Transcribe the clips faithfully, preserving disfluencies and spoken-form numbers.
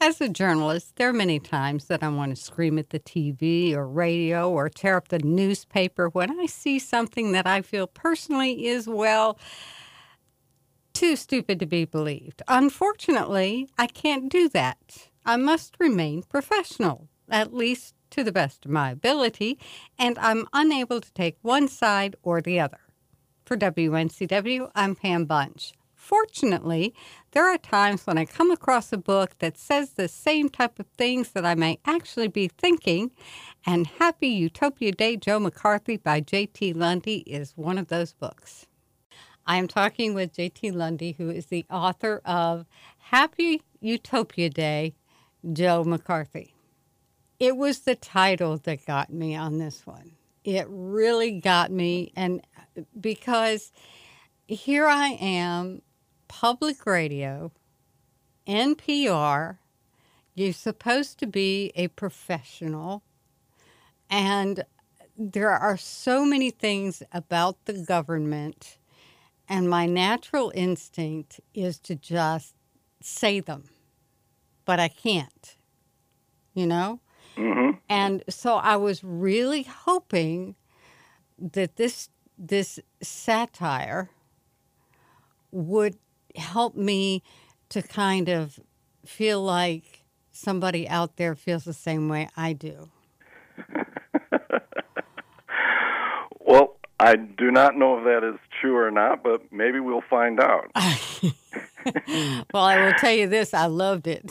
As a journalist, there are many times that I want to scream at the T V or radio or tear up the newspaper when I see something that I feel personally is, well, too stupid to be believed. Unfortunately, I can't do that. I must remain professional, at least to the best of my ability, and I'm unable to take one side or the other. For W N C W, I'm Pam Bunch. Fortunately, there are times when I come across a book that says the same type of things that I may actually be thinking, and Happy Utopia Day, Joe McCarthy by J T Lundy is one of those books. I am talking with J T Lundy, who is the author of Happy Utopia Day, Joe McCarthy. It was the title that got me on this one. It really got me, and because here I am, public radio, N P R, you're supposed to be a professional, and there are so many things about the government, and my natural instinct is to just say them, but I can't, you know? Mm-hmm. And so I was really hoping that this this satire would help me to kind of feel like somebody out there feels the same way I do. Well, I do not know if that is true or not, but maybe we'll find out. Well, I will tell you this, I loved it.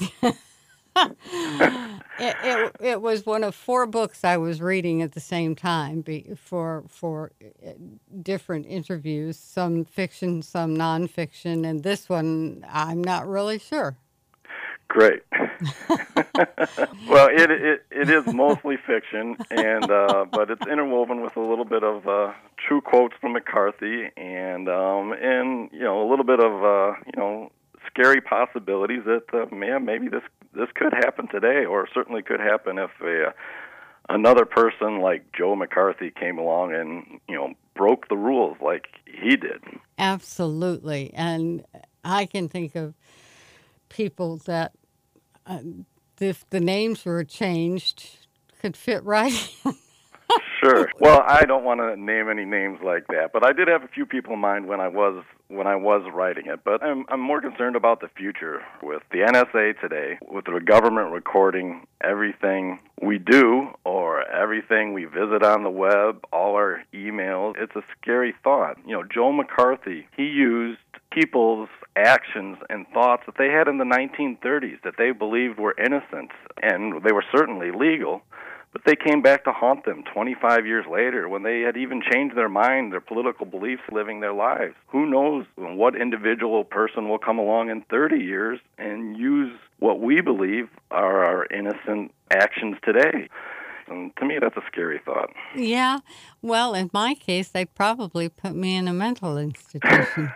it, it. It was one of four books I was reading at the same time be, for for different interviews, some fiction, some nonfiction, and this one I'm not really sure. Great. Well, it, it it is mostly fiction, and uh, but it's interwoven with a little bit of uh, true quotes from McCarthy, and um, and you know a little bit of uh, you know scary possibilities that uh, man maybe this this could happen today, or certainly could happen if a, uh, another person like Joe McCarthy came along and you know broke the rules like he did. Absolutely, and I can think of people that. Uh, if the names were changed, could fit right in. Sure. Well, I don't want to name any names like that, but I did have a few people in mind when I was when I was writing it. But I'm I'm more concerned about the future with the N S A today, with the government recording everything we do or everything we visit on the web, all our emails. It's a scary thought. You know, Joe McCarthy, he used people's actions and thoughts that they had in the nineteen thirties that they believed were innocent, and they were certainly legal, but they came back to haunt them twenty-five years later when they had even changed their mind, their political beliefs, living their lives. Who knows what individual person will come along in thirty years and use what we believe are our innocent actions today. And to me, that's a scary thought. Yeah. Well, in my case, they'd probably put me in a mental institution.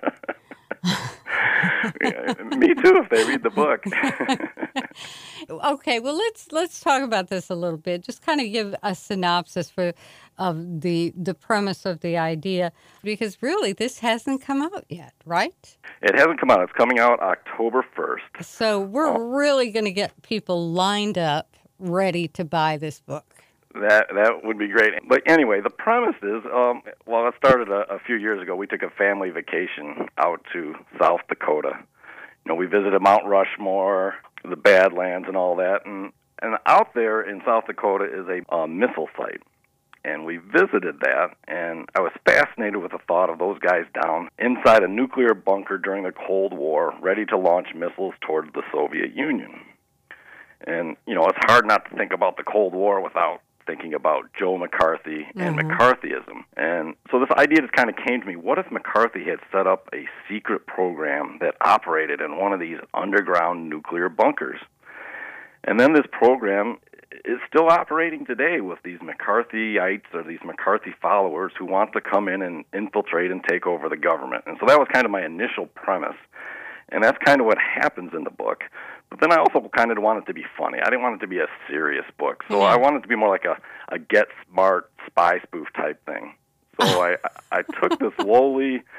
Yeah, me too, if they read the book. Okay, well, let's let's talk about this a little bit. Just kind of give a synopsis for of the the premise of the idea, because really this hasn't come out yet, right? It hasn't come out. It's coming out October first. So we're oh. really going to get people lined up, ready to buy this book. That that would be great. But anyway, the premise is, um, well, it started a, a few years ago. We took a family vacation out to South Dakota. You know, we visited Mount Rushmore, the Badlands, and all that. And, and out there in South Dakota is a uh, missile site. And we visited that, and I was fascinated with the thought of those guys down inside a nuclear bunker during the Cold War, ready to launch missiles towards the Soviet Union. And, you know, it's hard not to think about the Cold War without thinking about Joe McCarthy and mm-hmm. McCarthyism. And so this idea just kind of came to me. What if McCarthy had set up a secret program that operated in one of these underground nuclear bunkers? And then this program is still operating today with these McCarthyites or these McCarthy followers who want to come in and infiltrate and take over the government. And so that was kind of my initial premise. And that's kind of what happens in the book. But then I also kind of wanted it to be funny. I didn't want it to be a serious book. So I wanted it to be more like a, a get smart spy spoof type thing. So I, I took this lowly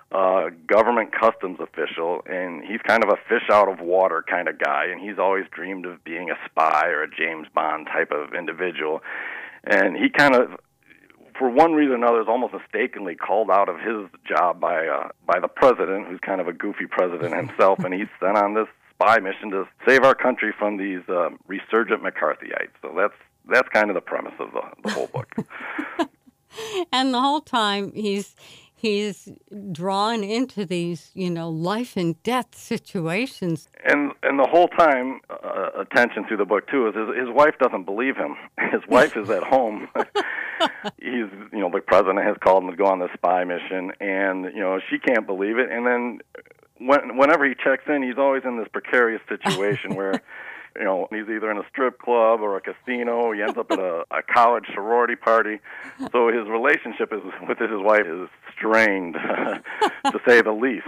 uh, government customs official, and he's kind of a fish out of water kind of guy, and he's always dreamed of being a spy or a James Bond type of individual. And he kind of, for one reason or another, is almost mistakenly called out of his job by uh, by the president, who's kind of a goofy president himself, and he's sent on this spy mission to save our country from these uh, resurgent McCarthyites. So that's that's kind of the premise of the, the whole book. And the whole time he's he's drawn into these, you know, life and death situations. And and the whole time, uh, attention through the book too, is his, his wife doesn't believe him. His wife is at home. He's, you know, the president has called him to go on this spy mission, and you know she can't believe it. And then when, whenever he checks in, he's always in this precarious situation where, you know, he's either in a strip club or a casino. He ends up at a, a college sorority party. So his relationship is with his wife is strained, to say the least.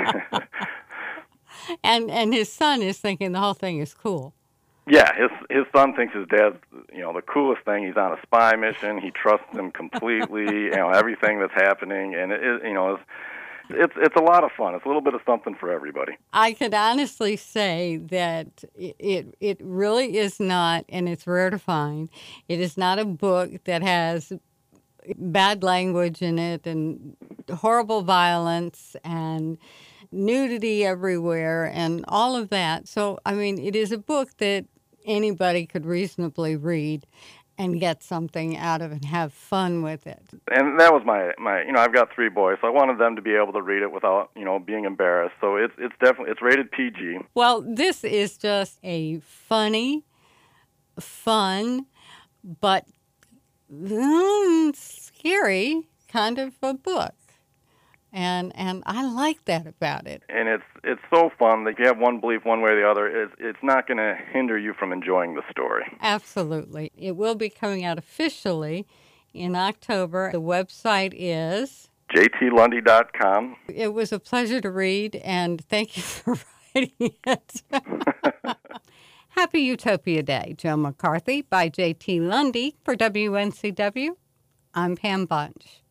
and and his son is thinking the whole thing is cool. Yeah, his his son thinks his dad's, you know, the coolest thing. He's on a spy mission. He trusts him completely. You know, everything that's happening, and it, it you know, it's, it's it's a lot of fun. It's a little bit of something for everybody. I could honestly say that it, it it really is not, and it's rare to find. It is not a book that has bad language in it and horrible violence and nudity everywhere and all of that. So, I mean, it is a book that anybody could reasonably read and get something out of it and have fun with it. And that was my, my, you know, I've got three boys, so I wanted them to be able to read it without, you know, being embarrassed. So it's it's definitely, it's rated P G. Well, this is just a funny, fun, but mm, scary kind of a book. And and I like that about it. And it's it's so fun that if you have one belief one way or the other, it's, it's not going to hinder you from enjoying the story. Absolutely. It will be coming out officially in October. The website is J T Lundy dot com. It was a pleasure to read, and thank you for writing it. Happy Utopia Day, Joe McCarthy by J T Lundy for W N C W. I'm Pam Bunch.